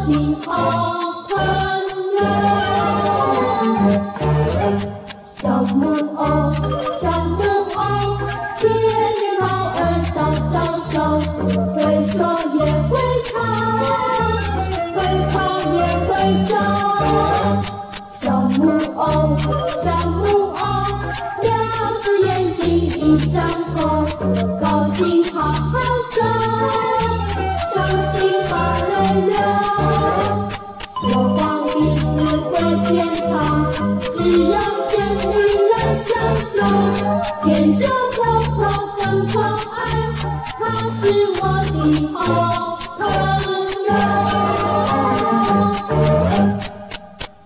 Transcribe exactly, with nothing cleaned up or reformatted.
的好朋友。小木偶，小木偶，别连老二招招手，会说也会唱，会跑也会走。小木偶，小木偶，两只眼睛一张口，高兴好好笑，伤心好泪流。我光鼻子会检查，只要见你能相中，天就